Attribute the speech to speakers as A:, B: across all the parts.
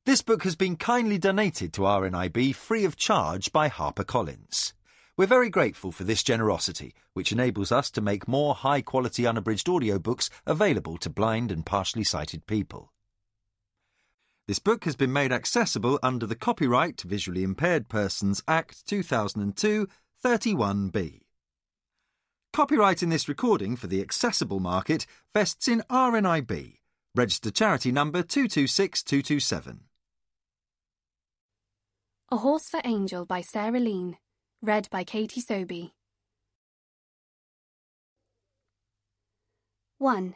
A: This book has been kindly donated to RNIB free of charge by HarperCollins. We're very grateful for this generosity, which enables us to make more high-quality unabridged audiobooks available to blind and partially sighted people. This book has been made accessible under the Copyright Visually Impaired Persons Act 2002, 31B. Copyright in this recording for the accessible market vests in RNIB, registered charity number 226227.
B: A Horse for Angel by Sarah Lean, read by Katie Sobey. 1.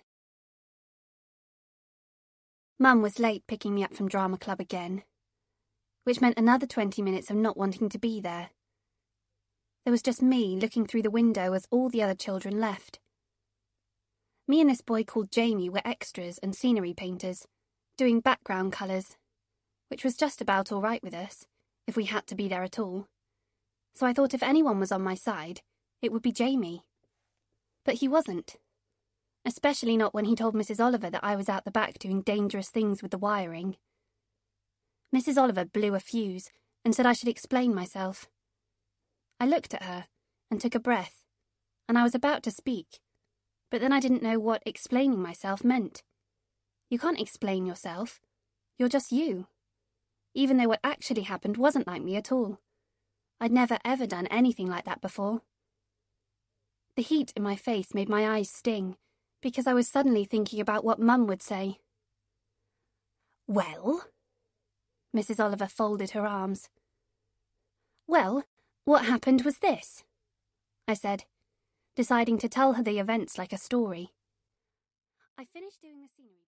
B: Mum was late picking me up from drama club again, which meant another 20 minutes of not wanting to be there. There was just me looking through the window as all the other children left. Me and this boy called Jamie were extras and scenery painters, doing background colours, which was just about all right with us, if we had to be there at all. So I thought if anyone was on my side, it would be Jamie. But he wasn't. Especially not when he told Mrs. Oliver that I was out the back doing dangerous things with the wiring. Mrs. Oliver blew a fuse and said I should explain myself. I looked at her and took a breath, and I was about to speak, but then I didn't know what explaining myself meant. You can't explain yourself. You're just you. Even though what actually happened wasn't like me at all. I'd never ever done anything like that before. The heat in my face made my eyes sting, because I was suddenly thinking about what Mum would say. Well? Mrs. Oliver folded her arms. Well, what happened was this, I said, deciding to tell her the events like a story. I finished doing the scenery.